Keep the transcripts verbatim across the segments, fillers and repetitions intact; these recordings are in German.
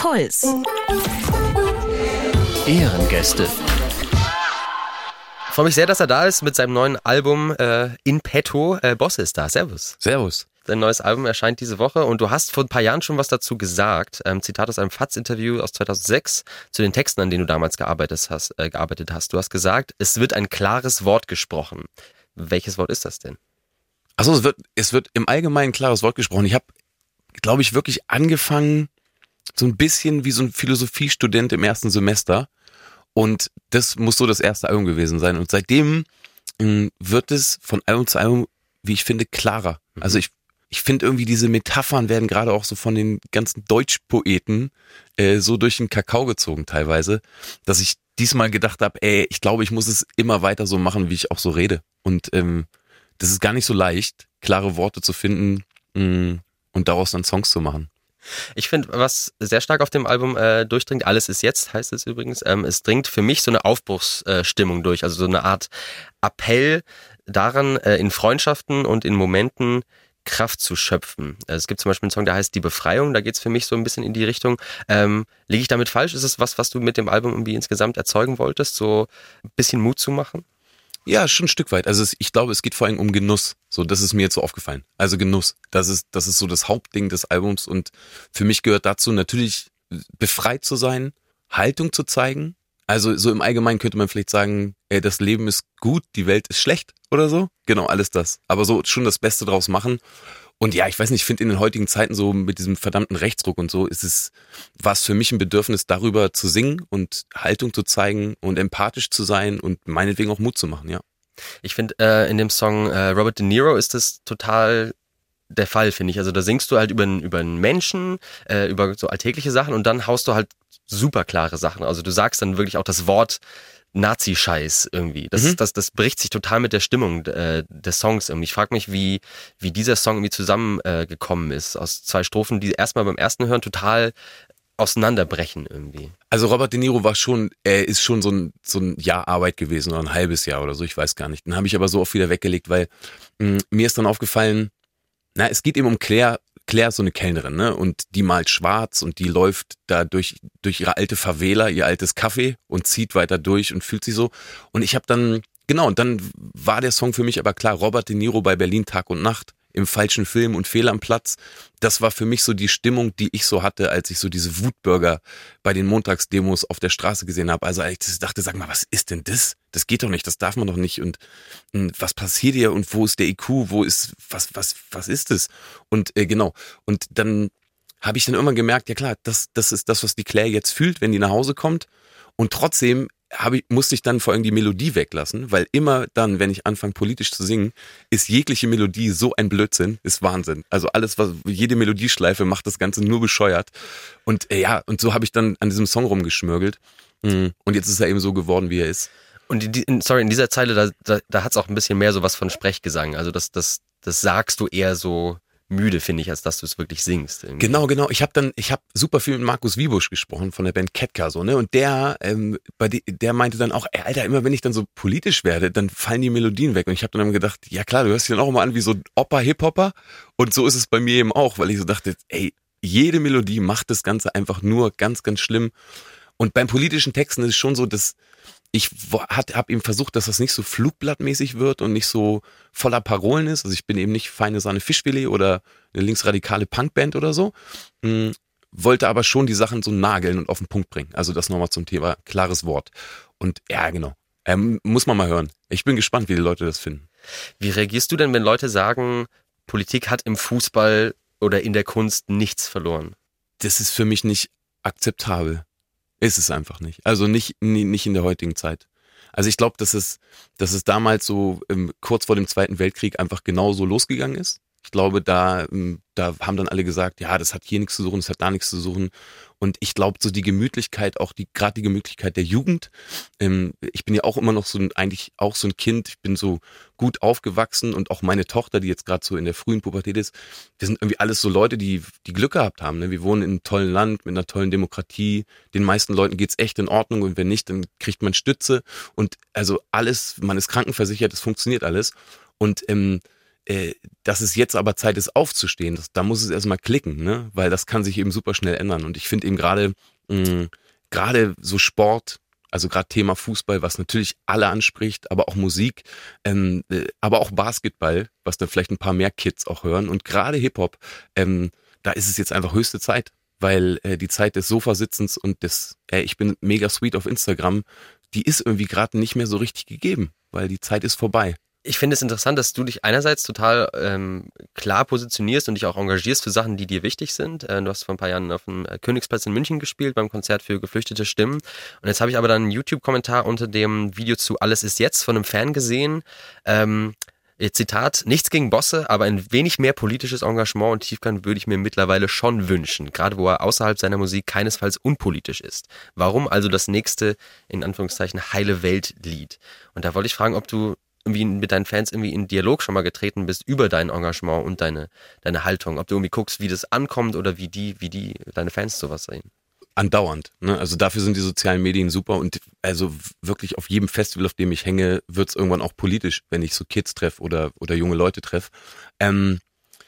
Puls. Ehrengäste. Ich freue mich sehr, dass er da ist mit seinem neuen Album äh, In Petto. Äh, Bosse ist da. Servus. Servus. Dein neues Album erscheint diese Woche und du hast vor ein paar Jahren schon was dazu gesagt. Ähm, Zitat aus einem F A Z-Interview aus zweitausendsechs zu den Texten, an denen du damals gearbeitet hast, äh, gearbeitet hast. Du hast gesagt, es wird ein klares Wort gesprochen. Welches Wort ist das denn? Achso, es wird, es wird im Allgemeinen ein klares Wort gesprochen. Ich habe, glaube ich, wirklich angefangen, so ein bisschen wie so ein Philosophiestudent im ersten Semester. Und das muss so das erste Album gewesen sein. Und seitdem mh, wird es von Album zu Album, wie ich finde, klarer. Mhm. Also ich Ich finde irgendwie, diese Metaphern werden gerade auch so von den ganzen Deutschpoeten äh, so durch den Kakao gezogen teilweise, dass ich diesmal gedacht habe, ey, ich glaube, ich muss es immer weiter so machen, wie ich auch so rede. Und ähm, das ist gar nicht so leicht, klare Worte zu finden mh, und daraus dann Songs zu machen. Ich finde, was sehr stark auf dem Album äh, durchdringt, alles ist jetzt, heißt es übrigens, ähm, es dringt für mich so eine Aufbruchsstimmung äh, durch, also so eine Art Appell daran, äh, in Freundschaften und in Momenten Kraft zu schöpfen. Es gibt zum Beispiel einen Song, der heißt Die Befreiung, da geht es für mich so ein bisschen in die Richtung. Ähm, liege ich damit falsch? Ist es was, was du mit dem Album irgendwie insgesamt erzeugen wolltest, so ein bisschen Mut zu machen? Ja, schon ein Stück weit. Also es, ich glaube, es geht vor allem um Genuss. So, das ist mir jetzt so aufgefallen. Also Genuss, das ist, das ist so das Hauptding des Albums und für mich gehört dazu natürlich befreit zu sein, Haltung zu zeigen. Also so im Allgemeinen könnte man vielleicht sagen, ey, das Leben ist gut, die Welt ist schlecht oder so. Genau, alles das. Aber so schon das Beste draus machen. Und ja, ich weiß nicht, ich finde in den heutigen Zeiten so mit diesem verdammten Rechtsdruck und so, ist es, war es für mich ein Bedürfnis, darüber zu singen und Haltung zu zeigen und empathisch zu sein und meinetwegen auch Mut zu machen, ja. Ich finde, äh, in dem Song äh, Robert De Niro ist das total der Fall, finde ich. Also da singst du halt über einen, über einen Menschen, äh, über so alltägliche Sachen und dann haust du halt super klare Sachen. Also du sagst dann wirklich auch das Wort Nazi-Scheiß irgendwie. Das, mhm. das, das bricht sich total mit der Stimmung äh, des Songs irgendwie. Ich frage mich, wie, wie dieser Song irgendwie zusammengekommen äh, ist. Aus zwei Strophen, die erstmal beim ersten Hören total auseinanderbrechen irgendwie. Also Robert De Niro war schon, er ist schon so ein, so ein Jahr Arbeit gewesen oder ein halbes Jahr oder so, ich weiß gar nicht. Den habe ich aber so oft wieder weggelegt, weil mh, mir ist dann aufgefallen, na, es geht eben um Claire. Claire ist so eine Kellnerin, ne? Und die malt schwarz und die läuft da durch, durch ihre alte Favela, ihr altes Café und zieht weiter durch und fühlt sich so. Und ich habe dann, genau, und dann war der Song für mich aber klar, Robert De Niro bei Berlin Tag und Nacht, im falschen Film und Fehl am Platz. Das war für mich so die Stimmung, die ich so hatte, als ich so diese Wutbürger bei den Montagsdemos auf der Straße gesehen habe. Also als ich dachte, sag mal, was ist denn das? Das geht doch nicht, das darf man doch nicht. Und, und was passiert hier und wo ist der I Q? Wo ist, was, was, was ist das? Und äh, genau. Und dann habe ich dann irgendwann gemerkt, ja klar, das, das ist das, was die Claire jetzt fühlt, wenn die nach Hause kommt. Und trotzdem habe ich, musste ich dann vor allem die Melodie weglassen, weil immer dann, wenn ich anfange politisch zu singen, ist jegliche Melodie so ein Blödsinn, ist Wahnsinn. Also alles, was jede Melodieschleife macht das Ganze nur bescheuert. Und äh, ja, und so habe ich dann an diesem Song rumgeschmörgelt. Und jetzt ist er eben so geworden, wie er ist. Und die, sorry, in dieser Zeile, da, da, da hat es auch ein bisschen mehr so was von Sprechgesang. Also das, das, das sagst du eher so müde, finde ich, als dass du es wirklich singst. Irgendwie. Genau, genau. Ich habe dann, ich habe super viel mit Markus Wiebusch gesprochen von der Band Ketka, so, ne? Und der, ähm, bei die, der meinte dann auch, ey, Alter, immer wenn ich dann so politisch werde, dann fallen die Melodien weg. Und ich habe dann immer gedacht, ja klar, du hörst dich dann auch immer an wie so Opa, Hip-Hopper. Und so ist es bei mir eben auch, weil ich so dachte, ey, jede Melodie macht das Ganze einfach nur ganz, ganz schlimm. Und beim politischen Texten ist es schon so, dass ich habe eben versucht, dass das nicht so flugblattmäßig wird und nicht so voller Parolen ist. Also ich bin eben nicht feine Sahne Fischfilet oder eine linksradikale Punkband oder so. Hm, wollte aber schon die Sachen so nageln und auf den Punkt bringen. Also das nochmal zum Thema klares Wort. Und ja, genau. Ähm, muss man mal hören. Ich bin gespannt, wie die Leute das finden. Wie reagierst du denn, wenn Leute sagen, Politik hat im Fußball oder in der Kunst nichts verloren? Das ist für mich nicht akzeptabel. Ist es einfach nicht. Also nicht, nicht in der heutigen Zeit. Also ich glaube, dass es, dass es damals so ähm, kurz vor dem Zweiten Weltkrieg einfach genauso losgegangen ist. Ich glaube, da, ähm, da haben dann alle gesagt, ja, das hat hier nichts zu suchen, das hat da nichts zu suchen. Und ich glaube, so die Gemütlichkeit, auch die gerade die Gemütlichkeit der Jugend. Ähm, ich bin ja auch immer noch so ein, eigentlich auch so ein Kind. Ich bin so gut aufgewachsen und auch meine Tochter, die jetzt gerade so in der frühen Pubertät ist, wir sind irgendwie alles so Leute, die die Glück gehabt haben. Ne? Wir wohnen in einem tollen Land mit einer tollen Demokratie. Den meisten Leuten geht's echt in Ordnung und wenn nicht, dann kriegt man Stütze und also alles, man ist krankenversichert, es funktioniert alles. Und ähm, äh, dass es jetzt aber Zeit ist, aufzustehen. Das, da muss es erstmal klicken, ne? Weil das kann sich eben super schnell ändern. Und ich finde eben gerade, mh, gerade so Sport, also gerade Thema Fußball, was natürlich alle anspricht, aber auch Musik, ähm, äh, aber auch Basketball, was dann vielleicht ein paar mehr Kids auch hören. Und gerade Hip-Hop, ähm, da ist es jetzt einfach höchste Zeit, weil äh, die Zeit des Sofasitzens und des, äh, ich bin mega sweet auf Instagram, die ist irgendwie gerade nicht mehr so richtig gegeben, weil die Zeit ist vorbei. Ich finde es interessant, dass du dich einerseits total ähm, klar positionierst und dich auch engagierst für Sachen, die dir wichtig sind. Äh, du hast vor ein paar Jahren auf dem Königsplatz in München gespielt, beim Konzert für geflüchtete Stimmen. Und jetzt habe ich aber dann einen YouTube-Kommentar unter dem Video zu Alles ist jetzt von einem Fan gesehen. Ähm, Zitat, nichts gegen Bosse, aber ein wenig mehr politisches Engagement und Tiefgang würde ich mir mittlerweile schon wünschen, gerade wo er außerhalb seiner Musik keinesfalls unpolitisch ist. Warum also das nächste, in Anführungszeichen, heile Welt-Lied? Und da wollte ich fragen, ob du irgendwie mit deinen Fans irgendwie in Dialog schon mal getreten bist über dein Engagement und deine, deine Haltung. Ob du irgendwie guckst, wie das ankommt oder wie die, wie die, deine Fans sowas sehen. Andauernd, ne? Also dafür sind die sozialen Medien super und also wirklich auf jedem Festival, auf dem ich hänge, wird es irgendwann auch politisch, wenn ich so Kids treffe oder, oder junge Leute treffe. Ähm,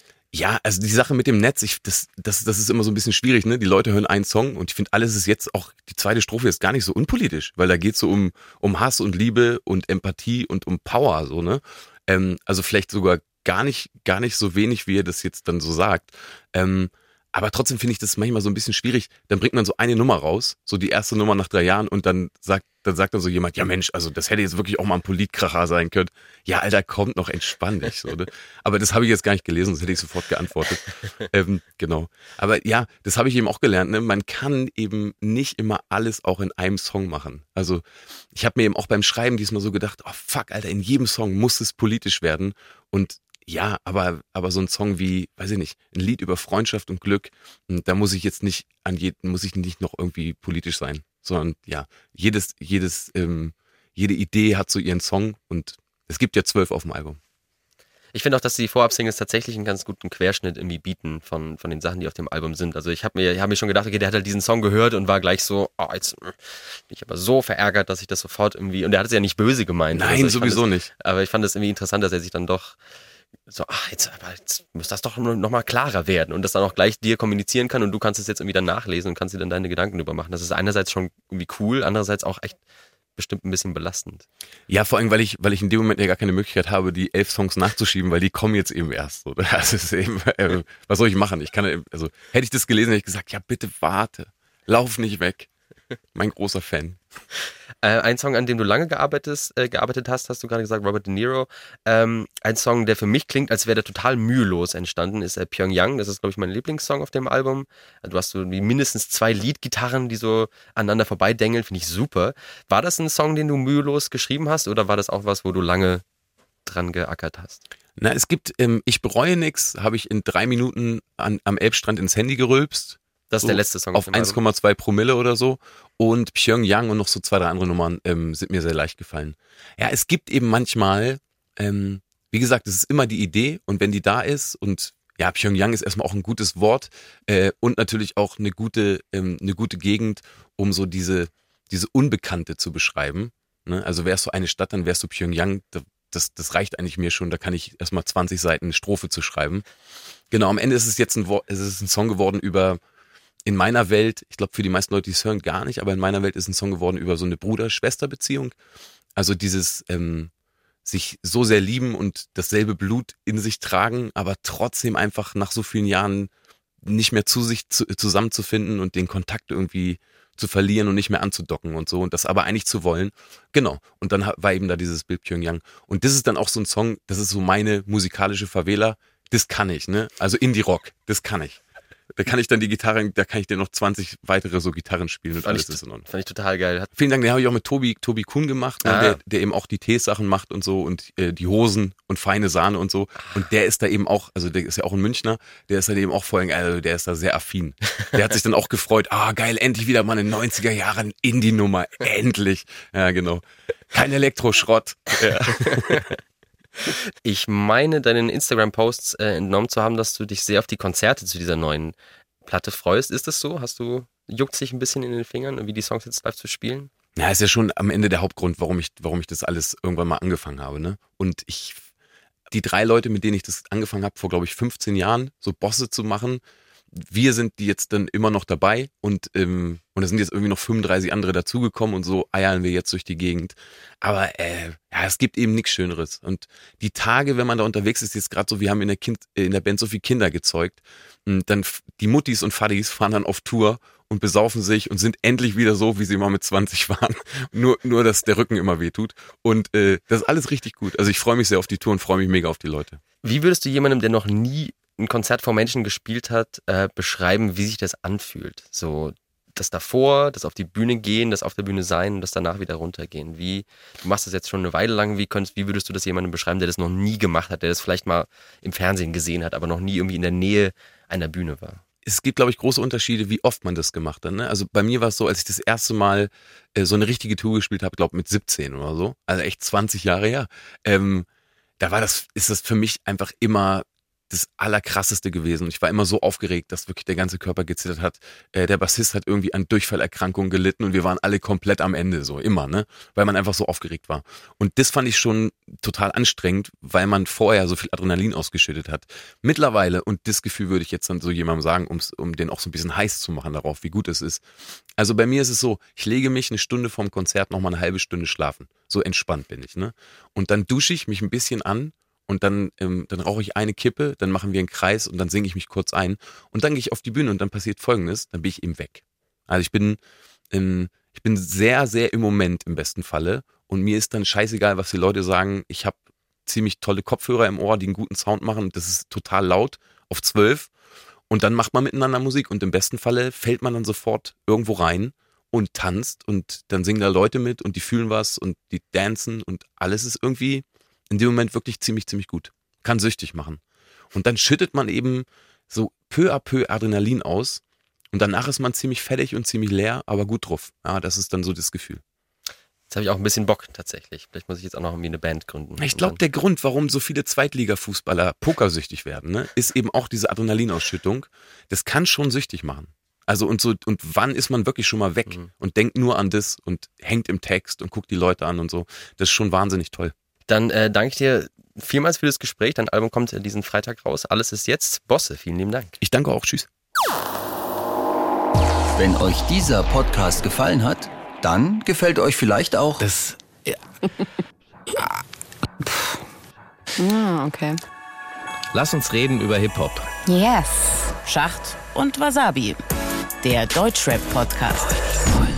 ja, also die Sache mit dem Netz, ich, das, das, das ist immer so ein bisschen schwierig, ne? Die Leute hören einen Song und ich finde, alles ist jetzt auch, die zweite Strophe ist gar nicht so unpolitisch, weil da geht's so um, um Hass und Liebe und Empathie und um Power, so, ne? Ähm, also vielleicht sogar gar nicht, gar nicht so wenig, wie er das jetzt dann so sagt. Ähm, aber trotzdem finde ich das manchmal so ein bisschen schwierig. Dann bringt man so eine Nummer raus, so die erste Nummer nach drei Jahren und dann sagt, dann sagt dann so jemand, ja Mensch, also das hätte jetzt wirklich auch mal ein Politkracher sein können. Ja, Alter, kommt noch, entspann dich. So, ne? Aber das habe ich jetzt gar nicht gelesen, das hätte ich sofort geantwortet. ähm, genau. Aber ja, das habe ich eben auch gelernt. Ne? Man kann eben nicht immer alles auch in einem Song machen. Also ich habe mir eben auch beim Schreiben diesmal so gedacht, oh fuck, Alter, in jedem Song muss es politisch werden. Und ja, aber, aber so ein Song wie, weiß ich nicht, ein Lied über Freundschaft und Glück, da muss ich jetzt nicht an jeden, muss ich nicht noch irgendwie politisch sein, sondern ja, jedes, jedes, ähm, jede Idee hat so ihren Song und es gibt ja zwölf auf dem Album. Ich finde auch, dass die Vorab-Singles tatsächlich einen ganz guten Querschnitt irgendwie bieten von, von den Sachen, die auf dem Album sind. Also ich habe mir, ich hab mir schon gedacht, okay, der hat halt diesen Song gehört und war gleich so, oh, jetzt bin ich aber so verärgert, dass ich das sofort irgendwie, und er hat es ja nicht böse gemeint. Nein, also sowieso das, nicht. Aber ich fand es irgendwie interessant, dass er sich dann doch so, ach, jetzt, aber jetzt muss das doch noch mal klarer werden und das dann auch gleich dir kommunizieren kann und du kannst es jetzt irgendwie dann nachlesen und kannst dir dann deine Gedanken drüber machen. Das ist einerseits schon irgendwie cool, andererseits auch echt bestimmt ein bisschen belastend. Ja, vor allem, weil ich, weil ich in dem Moment ja gar keine Möglichkeit habe, die elf Songs nachzuschieben, weil die kommen jetzt eben erst. So. Das ist eben, äh, was soll ich machen? Ich kann, also hätte ich das gelesen, hätte ich gesagt, ja bitte warte, lauf nicht weg. Mein großer Fan. Äh, ein Song, an dem du lange gearbeitet, äh, gearbeitet hast, hast du gerade gesagt, Robert De Niro. Ähm, ein Song, der für mich klingt, als wäre der total mühelos entstanden, ist äh, Pyongyang. Das ist, glaube ich, mein Lieblingssong auf dem Album. Du hast so wie mindestens zwei Leadgitarren, die so aneinander vorbeidengeln, finde ich super. War das ein Song, den du mühelos geschrieben hast oder war das auch was, wo du lange dran geackert hast? Na, es gibt, ähm, ich bereue nix, habe ich in drei Minuten an, am Elbstrand ins Handy gerülpst. Das ist so der letzte Song. Auf eins Komma zwei Promille oder so. Und Pyongyang und noch so zwei, drei andere Nummern ähm, sind mir sehr leicht gefallen. Ja, es gibt eben manchmal, ähm, wie gesagt, es ist immer die Idee und wenn die da ist und ja, Pyongyang ist erstmal auch ein gutes Wort äh, und natürlich auch eine gute, ähm, eine gute Gegend, um so diese, diese Unbekannte zu beschreiben. Ne? Also wärst du eine Stadt, dann wärst du Pyongyang. Das, das reicht eigentlich mir schon, da kann ich erstmal zwanzig Seiten eine Strophe zu schreiben. Genau, am Ende ist es jetzt ein, es ist ein Song geworden über in meiner Welt, ich glaube für die meisten Leute, die es hören, gar nicht, aber in meiner Welt ist ein Song geworden über so eine Bruder-Schwester-Beziehung. Also dieses ähm, sich so sehr lieben und dasselbe Blut in sich tragen, aber trotzdem einfach nach so vielen Jahren nicht mehr zu sich zu, zusammenzufinden und den Kontakt irgendwie zu verlieren und nicht mehr anzudocken und so und das aber eigentlich zu wollen. Genau. Und dann war eben da dieses Bild Pyongyang. Und das ist dann auch so ein Song, das ist so meine musikalische Favela. Das kann ich, ne? Also Indie-Rock, das kann ich. Da kann ich dann die Gitarren, da kann ich dir noch zwanzig weitere so Gitarren spielen und fand alles ich, ist in Ordnung. Fand ich total geil. Hat Vielen Dank, den habe ich auch mit Tobi, Tobi Kuhn gemacht, ne, ah. der, der eben auch die Teesachen macht und so und äh, die Hosen und feine Sahne und so. Und der ist da eben auch, also der ist ja auch ein Münchner, der ist da eben auch vorhin, also der ist da sehr affin. Der hat sich dann auch gefreut, ah geil, endlich wieder mal eine neunziger Jahren Indie-Nummer, endlich. Ja, genau. Kein Elektroschrott. Ja. Ich meine, deinen Instagram-Posts äh, entnommen zu haben, dass du dich sehr auf die Konzerte zu dieser neuen Platte freust. Ist das so? Hast du, juckt sich ein bisschen in den Fingern, wie die Songs jetzt live zu spielen? Ja, ist ja schon am Ende der Hauptgrund, warum ich, warum ich das alles irgendwann mal angefangen habe, ne? Und ich, die drei Leute, mit denen ich das angefangen habe, vor, glaube ich, fünfzehn Jahren, so Bosse zu machen, wir sind die jetzt dann immer noch dabei und ähm, und es sind jetzt irgendwie noch fünfunddreißig andere dazugekommen und so eiern wir jetzt durch die Gegend. Aber äh, ja, es gibt eben nichts Schöneres. Und die Tage, wenn man da unterwegs ist, jetzt gerade so, wir haben in der Kind, in der Band so viele Kinder gezeugt, und dann die Muttis und Fadis fahren dann auf Tour und besaufen sich und sind endlich wieder so, wie sie mal mit zwanzig waren. Nur, nur dass der Rücken immer weh tut. Und äh, das ist alles richtig gut. Also ich freue mich sehr auf die Tour und freue mich mega auf die Leute. Wie würdest du jemandem, der noch nie ein Konzert vor Menschen gespielt hat, äh, beschreiben, wie sich das anfühlt? So das davor, das auf die Bühne gehen, das auf der Bühne sein und das danach wieder runtergehen. Wie, du machst das jetzt schon eine Weile lang, wie, könntest, wie würdest du das jemandem beschreiben, der das noch nie gemacht hat, der das vielleicht mal im Fernsehen gesehen hat, aber noch nie irgendwie in der Nähe einer Bühne war? Es gibt, glaube ich, große Unterschiede, wie oft man das gemacht hat. Ne? Also bei mir war es so, als ich das erste Mal äh, so eine richtige Tour gespielt habe, glaube ich mit siebzehn oder so, also echt zwanzig Jahre her, ähm, da war das, ist das für mich einfach immer das Allerkrasseste gewesen. Ich war immer so aufgeregt, dass wirklich der ganze Körper gezittert hat. Äh, der Bassist hat irgendwie an Durchfallerkrankungen gelitten und wir waren alle komplett am Ende, so immer, ne? Weil man einfach so aufgeregt war. Und das fand ich schon total anstrengend, weil man vorher so viel Adrenalin ausgeschüttet hat. Mittlerweile, und das Gefühl würde ich jetzt dann so jemandem sagen, um's, um den auch so ein bisschen heiß zu machen darauf, wie gut es ist. Also bei mir ist es so, ich lege mich eine Stunde vorm Konzert noch mal eine halbe Stunde schlafen. So entspannt bin ich, ne? Und dann dusche ich mich ein bisschen an. Und dann, ähm, dann rauche ich eine Kippe, dann machen wir einen Kreis und dann singe ich mich kurz ein. Und dann gehe ich auf die Bühne und dann passiert Folgendes, dann bin ich eben weg. Also ich bin, ähm, ich bin sehr, sehr im Moment im besten Falle. Und mir ist dann scheißegal, was die Leute sagen. Ich habe ziemlich tolle Kopfhörer im Ohr, die einen guten Sound machen. Das ist total laut auf zwölf. Und dann macht man miteinander Musik. Und im besten Falle fällt man dann sofort irgendwo rein und tanzt. Und dann singen da Leute mit und die fühlen was und die dancen. Und alles ist irgendwie in dem Moment wirklich ziemlich, ziemlich gut. Kann süchtig machen. Und dann schüttet man eben so peu à peu Adrenalin aus und danach ist man ziemlich fertig und ziemlich leer, aber gut drauf. Ja, das ist dann so das Gefühl. Jetzt habe ich auch ein bisschen Bock tatsächlich. Vielleicht muss ich jetzt auch noch irgendwie eine Band gründen. Ich glaube, der Grund, warum so viele Zweitliga-Fußballer pokersüchtig werden, ne, ist eben auch diese Adrenalinausschüttung. Das kann schon süchtig machen. Also und so, und wann ist man wirklich schon mal weg mhm. und denkt nur an das und hängt im Text und guckt die Leute an und so. Das ist schon wahnsinnig toll. Dann äh, danke ich dir vielmals für das Gespräch. Dein Album kommt äh, diesen Freitag raus. Alles ist jetzt. Bosse, vielen lieben Dank. Ich danke auch. Tschüss. Wenn euch dieser Podcast gefallen hat, dann gefällt euch vielleicht auch das. Ja. ah, okay. Lass uns reden über Hip-Hop. Yes. Schacht und Wasabi. Der Deutschrap-Podcast.